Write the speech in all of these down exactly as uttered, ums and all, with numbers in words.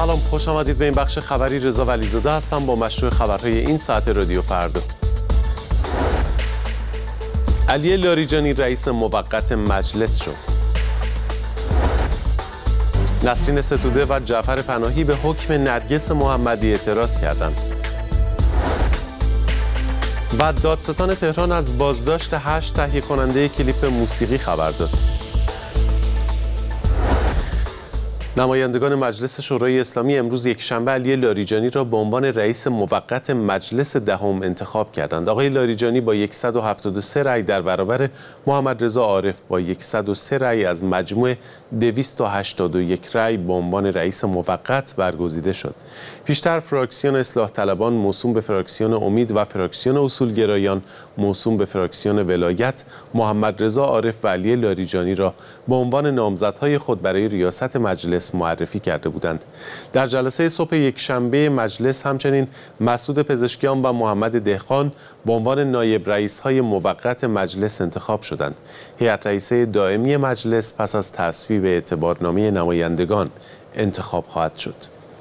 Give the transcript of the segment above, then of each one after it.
سلام، خوش آمدید به این بخش خبری. رضا ولیزاده هستم با مشروع خبرهای این ساعت رادیو فردا. علی لاریجانی رئیس موقت مجلس شد. نسرین ستوده و جعفر پناهی به حکم نرگس محمدی اعتراض کردند. و دادستان تهران از بازداشت هشت تهیه کننده کلیپ موسیقی خبر داد. نمایندگان مجلس شورای اسلامی امروز یکشنبه علی لاریجانی را به عنوان رئیس موقت مجلس دهم انتخاب کردند. آقای لاریجانی با صد و هفتاد و سه رأی در برابر محمد رضا عارف با صد و سه رأی از مجموع دویست و هشتاد و یک رأی به عنوان رئیس موقت برگزیده شد. پیشتر فراکسیون اصلاح طلبان موسوم به فراکسیون امید و فراکسیون اصولگرایان موسوم به فراکسیون ولایت محمد رضا عارف و علی لاریجانی را به عنوان نامزدهای خود برای ریاست مجلس معرفی کرده بودند. در جلسه صبح یکشنبه مجلس همچنین مسعود پزشکیان و محمد دهقان به عنوان نایب رئیس‌های موقت مجلس انتخاب شدند. هیئت رئیسه دائمی مجلس پس از تصویب اعتبارنامه نمایندگان انتخاب خواهد شد.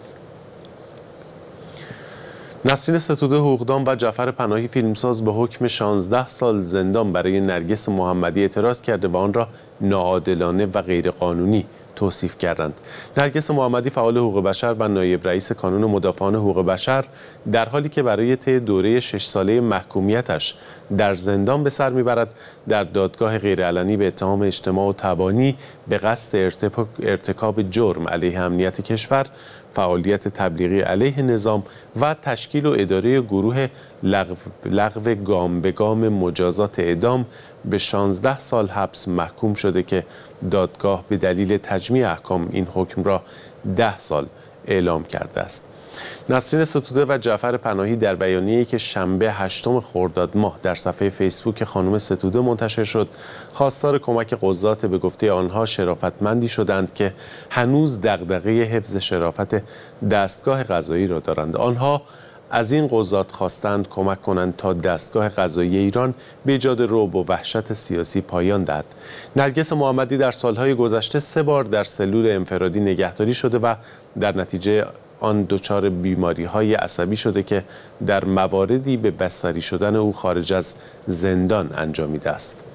نسرین ستوده حقوقدان و جعفر پناهی فیلمساز به حکم شانزده سال زندان برای نرگس محمدی اعتراض کرده و آن را ناعادلانه و غیرقانونی توصیف کردند. نرگس محمدی فعال حقوق بشر و نایب رئیس کانون مدافعان حقوق بشر در حالی که برای طی دوره شش ساله محکومیتش در زندان به سر میبرد در دادگاه غیرعلنی به اتهام اجتماع و تبانی به قصد ارتکاب جرم علیه امنیت کشور، فعالیت تبلیغی علیه نظام و تشکیل و اداره گروه لغو, لغو گام به گام مجازات اعدام به شانزده سال حبس محکوم شده که دادگاه به دلیل تجمیع احکام این حکم را ده سال اعلام کرده است. نسرین ستوده و جعفر پناهی در بیانیه‌ای که شنبه هشتم خرداد ماه در صفحه فیسبوک خانم ستوده منتشر شد، خواستار کمک قضات به گفته آنها شرافتمندی شدند که هنوز دغدغه حفظ شرافت دستگاه قضایی را دارند. آنها از این قضات خواستند کمک کنند تا دستگاه قضایی ایران به ایجاد رعب و وحشت سیاسی پایان دهد. نرگس محمدی در سالهای گذشته سه بار در سلول انفرادی نگهداری شده و در نتیجه آن دچار بیماری‌های عصبی شده که در مواردی به بستری شدن او خارج از زندان انجامیده است.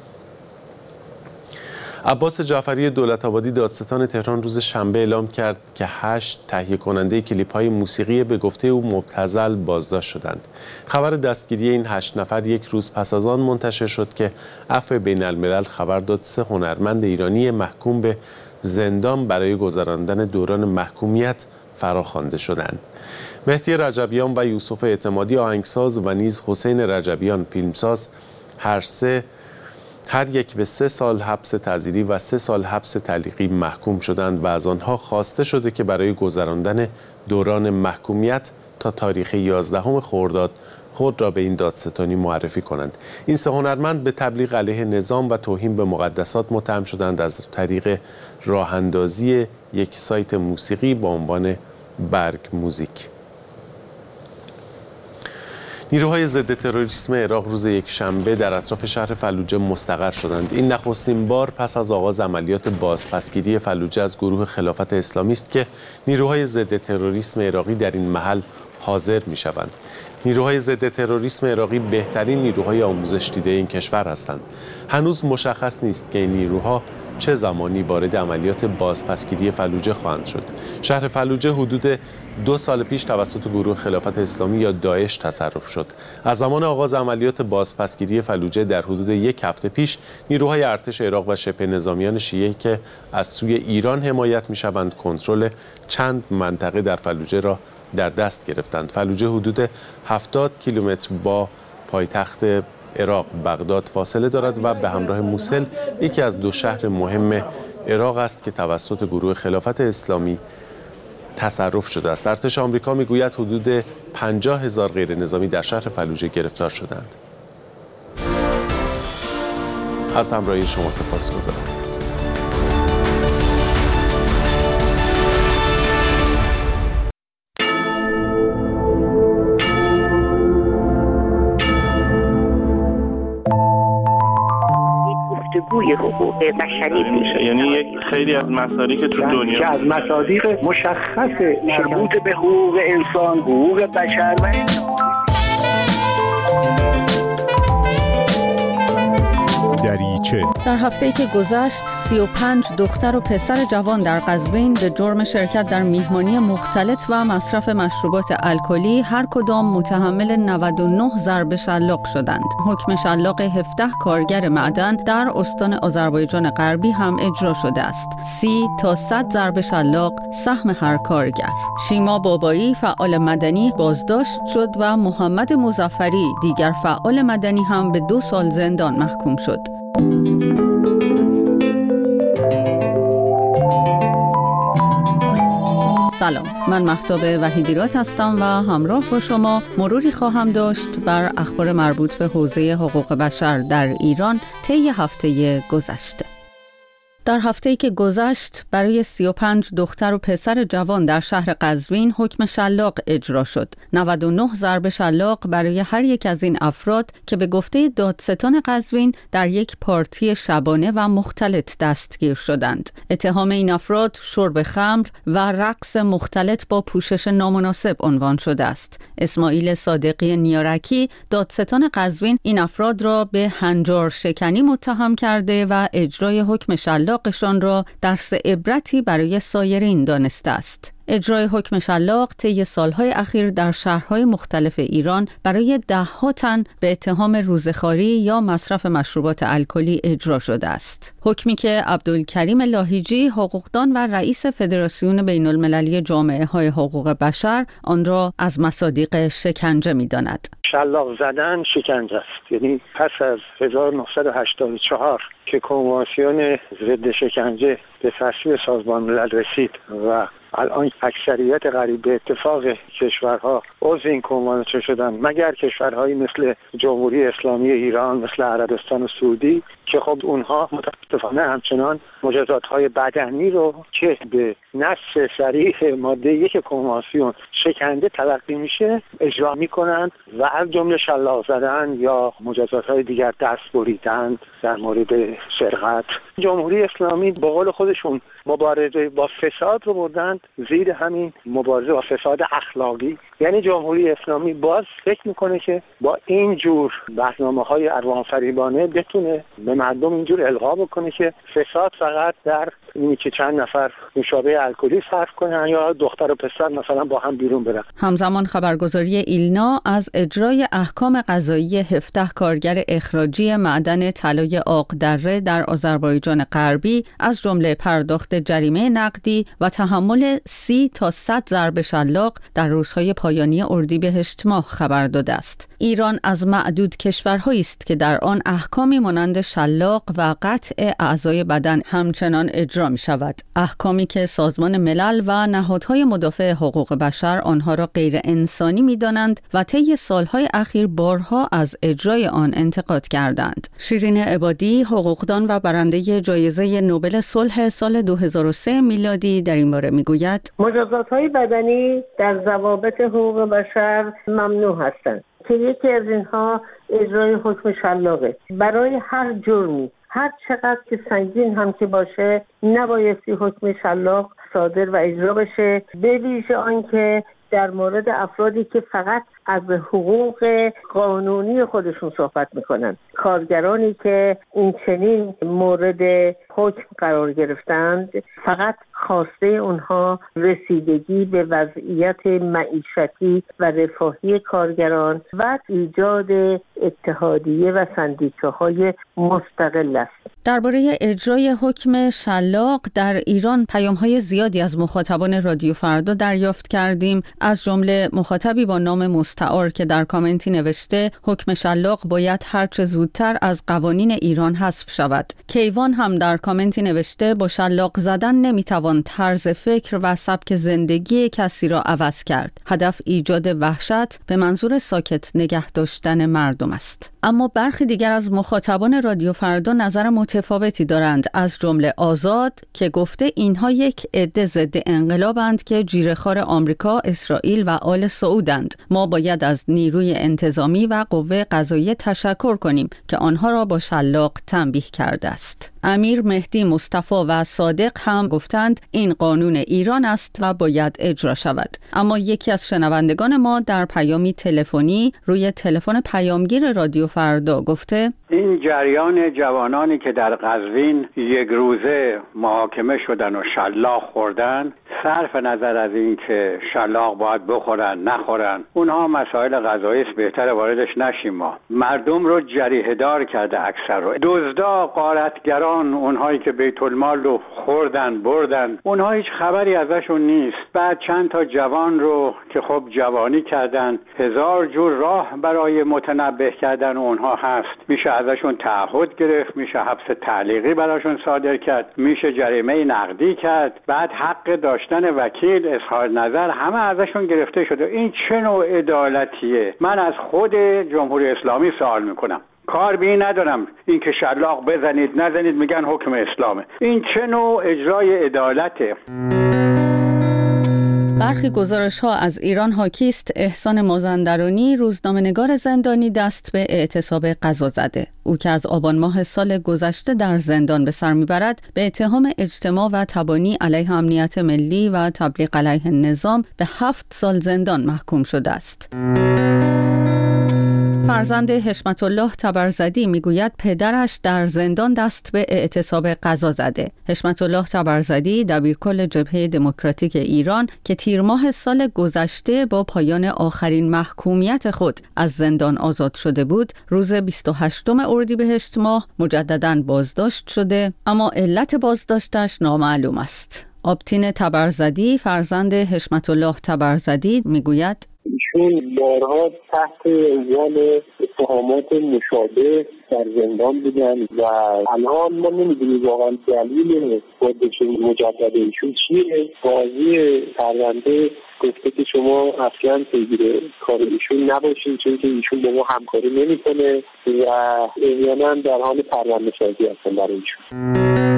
عباس جعفری دولت‌آبادی دادستان تهران روز شنبه اعلام کرد که هشت تهیه کننده کلیپ‌های موسیقی به گفته او مبتذل بازداشت شدند. خبر دستگیری این هشت نفر یک روز پس از آن منتشر شد که عفو بین‌الملل خبر داد سه هنرمند ایرانی محکوم به زندان برای گذراندن دوران محکومیت فراخوانده شدند. مهدی رجبیان و یوسف اعتمادی آهنگساز و نیز حسین رجبیان فیلمساز هر سه هر یک به سه سال حبس تعزیری و سه سال حبس تعلیقی محکوم شدند و از آنها خواسته شده که برای گذراندن دوران محکومیت تا تاریخ یازدهم خرداد خود را به این دادستانی معرفی کنند. این سه هنرمند به تبلیغ علیه نظام و توهین به مقدسات متهم شدند از طریق راه اندازی یک سایت موسیقی با عنوان برگ موزیک. نیروهای ضد تروریسم عراق روز یکشنبه در اطراف شهر فلوجه مستقر شدند. این نخستین بار پس از آغاز عملیات بازپسگیری فلوجه از گروه خلافت اسلامی است که نیروهای ضد تروریسم عراقی در این محل حاضر می‌شوند. نیروهای ضد تروریسم عراقی بهترین نیروهای آموزش دیده این کشور هستند. هنوز مشخص نیست که این نیروها چه زمانی وارد عملیات بازپسگیری فلوجه خواهند شد. شهر فلوجه حدود دو سال پیش توسط گروه خلافت اسلامی یا داعش تصرف شد. از زمان آغاز عملیات بازپسگیری فلوجه در حدود یک هفته پیش نیروهای ارتش عراق و شبه نظامیان شیعه که از سوی ایران حمایت می‌شوند کنترل چند منطقه در فلوجه را در دست گرفتند. فلوجه حدود هفتاد کیلومتر با پایتخت عراق بغداد فاصله دارد و به همراه موسل یکی از دو شهر مهم عراق است که توسط گروه خلافت اسلامی تصرف شده است. ارتش آمریکا میگوید حدود پنجاه هزار غیر نظامی در شهر فلوجه گرفتار شدند. از همراهی شما سپاسگزارم. روی حقوق بشری میشه. یعنی یک خیلی از مسائلی که تو دنیا که از مصادیق مشخص مربوط به حقوق انسان، حقوق بشر و دریچه. در هفته‌ای که گذشت سی و پنج دختر و پسر جوان در قزوین به جرم شرکت در میهمانی مختلط و مصرف مشروبات الکلی هر کدام متحمل نود و نه ضرب شلاق شدند. حکم شلاق هفده کارگر معدن در استان آذربایجان غربی هم اجرا شده است. سی تا صد ضرب شلاق سهم هر کارگر. شیما بابایی فعال مدنی بازداشت شد و محمد مظفری دیگر فعال مدنی هم به دو سال زندان محکوم شد. سلام، من مهتاب وحیدیرات هستم و همراه با شما مروری خواهم داشت بر اخبار مربوط به حوزه حقوق بشر در ایران طی هفته گذشته. در هفته‌ای که گذشت برای سی و پنج دختر و پسر جوان در شهر قزوین حکم شلاق اجرا شد. نود و نه ضرب شلاق برای هر یک از این افراد که به گفته دادستان قزوین در یک پارتی شبانه و مختلط دستگیر شدند. اتهام این افراد شرب خمر و رقص مختلط با پوشش نامناسب عنوان شده است. اسماعیل صادقی نیارکی دادستان قزوین این افراد را به هنجار شکنی متهم کرده و اجرای حکم شلاق شان را درس عبرتی برای سایرین دانسته است. اجرای حکم شلاق طی سالهای اخیر در شهرهای مختلف ایران برای ده‌ها تن به اتهام روزخواری یا مصرف مشروبات الکلی اجرا شده است. حکمی که عبدالکریم لاهیجی حقوقدان و رئیس فدراسیون بین المللی جامعه های حقوق بشر آن را از مصادیق شکنجه می‌داند. شلاق زدن شکنجه است. یعنی پس از هزار و نهصد و هشتاد و چهار که کنوانسیون ضد شکنجه به تصویب سازمان ملل رسید و الان اکثریت قریب به اتفاق کشورها عضو این کنوانسیون شدن مگر کشورهایی مثل جمهوری اسلامی ایران، مثل عربستان سعودی که خب اونها متاسفانه همچنان مجازات‌های بدنی رو که به نص صریح ماده یک کنوانسیون شکنجه تلقی میشه اجرا میکنند و از جمله شلاق زدن یا مجازات‌های دیگر، دست بریدن در مورد سرقت. جمهوری اسلامی به قول خودشون مبارزه با فساد رو بردن زیر همین مبارزه با فساد اخلاقی. یعنی جمهوری اسلامی باز فکر میکنه که با این جور برنامه‌های اروانفریبانه بتونه به مردم اینجور القا بکنه که فساد فقط در اینی که چند نفر نوشابه الکلی صرف کنن یا دختر و پسر مثلا با هم بیرون برن. همزمان خبرگزاری ایلنا از اجرای احکام قضایی هفده کارگر اخراجی معدن طلای عاق‌دره در آذربایجان غربی از جمله پرداخت جریمه نقدی و تحمل سی تا صد ضرب شلاق در روزهای پایانی اردیبهشت ماه خبر داده است. ایران از معدود کشورهایی است که در آن احکامی مانند شلاق و قطع اعضای بدن همچنان اجرا می شود. احکامی که سازمان ملل و نهادهای مدافع حقوق بشر آنها را غیر انسانی می دانند و طی سالهای اخیر بارها از اجرای آن انتقاد کردند. شیرین عبادی حقوقدان و برنده جایزه نوبل صلح سال دو هزار و سه میلادی در این باره می گوید مجازات‌های بدنی در ضوابط حقوق بشر ممنوع هستند که یکی از اینها اجرای حکم شلاقه. برای هر جرمی هر چقدر که سنگین هم که باشه نبایستی حکم شلاق صادر و اجرا بشه، به ویژه آنکه در مورد افرادی که فقط از حقوق قانونی خودشون صحبت میکنن. کارگرانی که این چنین مورد حکم قرار گرفتند فقط خواسته اونها رسیدگی به وضعیت معیشتی و رفاهی کارگران و ایجاد اتحادیه و سندیکاهای مستقل است. درباره اجرای حکم شلاق در ایران پیام‌های زیادی از مخاطبان رادیو فردا دریافت کردیم، از جمله مخاطبی با نام مستعار که در کامنتی نوشته حکم شلاق باید هرچه زودتر از قوانین ایران حذف شود. کیوان هم در کامنتی نوشته با شلاق زدن نمیتوان میتوان طرز فکر و سبک زندگی کسی را عوض کرد. هدف ایجاد وحشت به منظور ساکت نگه داشتن مردم است. اما برخی دیگر از مخاطبان رادیو فردا نظر متفاوتی دارند، از جمله آزاد که گفته اینها یک عده ضد انقلابند که جیره‌خوار آمریکا، اسرائیل و آل سعودند. ما باید از نیروی انتظامی و قوه قضاییه تشکر کنیم که آنها را با شلاق تنبیه کرده است. امیر مهدی مصطفی و صادق هم گفتند این قانون ایران است و باید اجرا شود. اما یکی از شنوندگان ما در پیامی تلفنی روی تلفن پیامگیر رادیو فردا گفته این جریان جوانانی که در قزوین یک روزه محاکمه شدن و شلاق خوردن، صرف نظر از این که شلاق باید بخورن نخورن، اونها مسائل قضایی است، بهتر واردش نشیم. ما مردم رو جریحه دار کرده، اکثر رو دزدا، غارتگران، اونهایی که بیت المال رو خوردن بردن، اونها هیچ خبری ازشون نیست. بعد چند تا جوان رو که خب جوانی کردن، هزار جور راه برای متنبه کردن اونها هست، میشه ازشون تعهد گرفت، میشه حبس تعلیقی براشون صادر کرد، میشه جریمه نقدی کرد، بعد حق داشتن وکیل، اظهار نظر، همه ازشون گرفته شده. این چه نوع عدالتیه؟ من از خود جمهوری اسلامی سوال میکنم. کار بی ندارم این که شلاق بزنید نزنید، میگن حکم اسلامه. این چه نوع اجرای عدالته؟ برخی گزارش ها از ایران حاکی است احسان مازندرانی، روزنامه‌نگار زندانی، دست به اعتصاب قضا زده. او که از آبان ماه سال گذشته در زندان به سر میبرد، به اتهام اجتماع و تبانی علیه امنیت ملی و تبلیغ علیه النظام به هفت سال زندان محکوم شده است. فرزند حشمت الله تبرزدی میگوید پدرش در زندان دست به اعتصاب قضا زده. حشمت الله تبرزدی دبیرکل جبهه دموکراتیک ایران که تیر ماه سال گذشته با پایان آخرین محکومیت خود از زندان آزاد شده بود، روز بیست و هشتم اردیبهشت ماه مجدداً بازداشت شده، اما علت بازداشتش نامعلوم است. آبتین تبرزدی فرزند حشمت الله تبرزدی میگوید ایشون بارها تحت عنوان اتهامات مشابه در زندان بودن و الان ما نمیدونیم واقعا دلیل بازداشت مجدد ایشون چیه. قاضی پرونده گفته که شما اصلا پیگیر کار ایشون نباشین چون که ایشون با ما همکاری نمیکنه و احیانا در حال پرونده سازی هستن برای ایشون.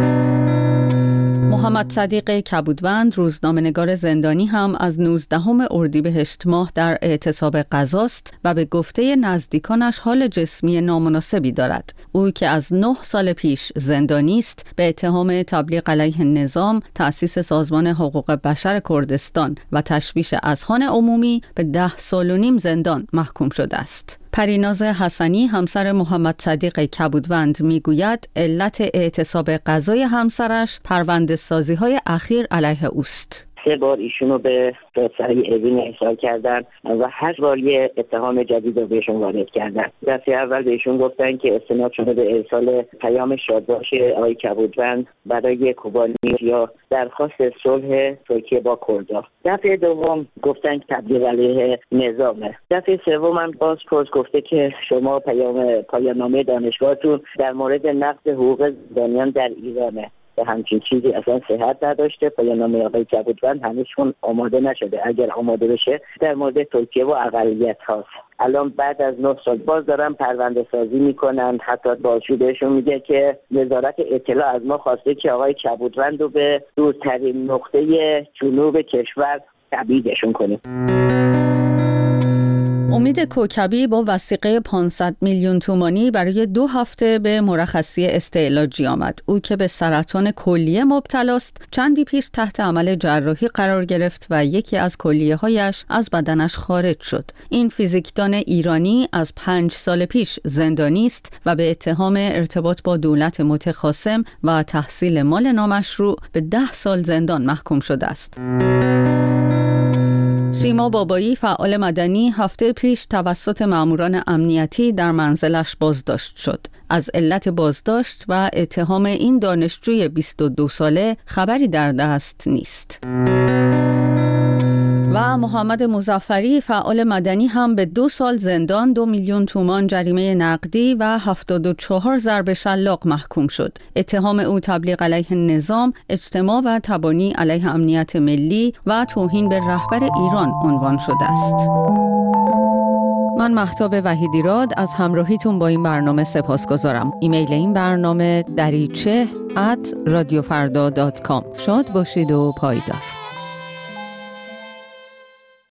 محمد صدیق کبودوند، روزنامه‌نگار زندانی، هم از نوزدهم اردیبهشت ماه در اعتصاب قضاست و به گفته نزدیکانش حال جسمی نامناسبی دارد. او که از نه سال پیش زندانی است، به اتهام تبلیغ علیه النظام، تأسیس سازمان حقوق بشر کردستان و تشویش اذهان عمومی به ده سال و نیم زندان محکوم شده است. پریناز حسنی همسر محمد صدیق کبودوند میگوید علت اعتصاب قضای همسرش پرونده سازی های اخیر علیه اوست. سه بار ایشونو به دادسرای اوین ارسال کردن و هر بار یه اتهام جدید رو بهشون وارد کردن. دفعه اول بهشون گفتن که استناد شده به ارسال پیام شادباش آقای کبودوند برای کوبانی یا درخواست صلح ترکیه با کردها. دفعه دوم گفتن که تبلیغ علیه نظامه. دفعه سوم هم باز پرس گفته که شما پیام پایان‌نامه دانشگاهتون در مورد نقض حقوق زندانیان در ایرانه. به همچین چیزی اصلا صحت نداشته. پایان‌نامه آقای کبودوند هنوزشون آماده نشده. اگر آماده بشه در مورد ترکیه و اقلیت هاست. الان بعد از نه سال باز دارن پرونده سازی میکنن. حتی بازجو بهشون میگه که وزارت اطلاع از ما خواسته که آقای کبودوند رو به دورترین نقطه جنوب کشور تبعیدشون کنیم. امید کوکبی با وثیقه پانصد میلیون تومانی برای دو هفته به مرخصی استعلاجی آمد. او که به سرطان کلیه مبتلاست، چندی پیش تحت عمل جراحی قرار گرفت و یکی از کلیه‌هایش از بدنش خارج شد. این فیزیکدان ایرانی از پنج سال پیش زندانی است و به اتهام ارتباط با دولت متخاصم و تحصیل مال نامشروع به ده سال زندان محکوم شده است. سیما بابایی، فعال مدنی، هفته پیش توسط ماموران امنیتی در منزلش بازداشت شد. از علت بازداشت و اتهام این دانشجوی بیست و دو ساله خبری در دست نیست. و محمد مظفری فعال مدنی هم به دو سال زندان، دو میلیون تومان جریمه نقدی و هفتاد و چهار ضرب شلاق محکوم شد. اتهام او تبلیغ علیه نظام، اجتماع و تبانی علیه امنیت ملی و توهین به رهبر ایران عنوان شده است. من مهتاب وحیدیراد از همراهیتون با این برنامه سپاسگزارم. ایمیل این برنامه دریچه ات رادیو فردا دات کام. شاد باشید و پایدار.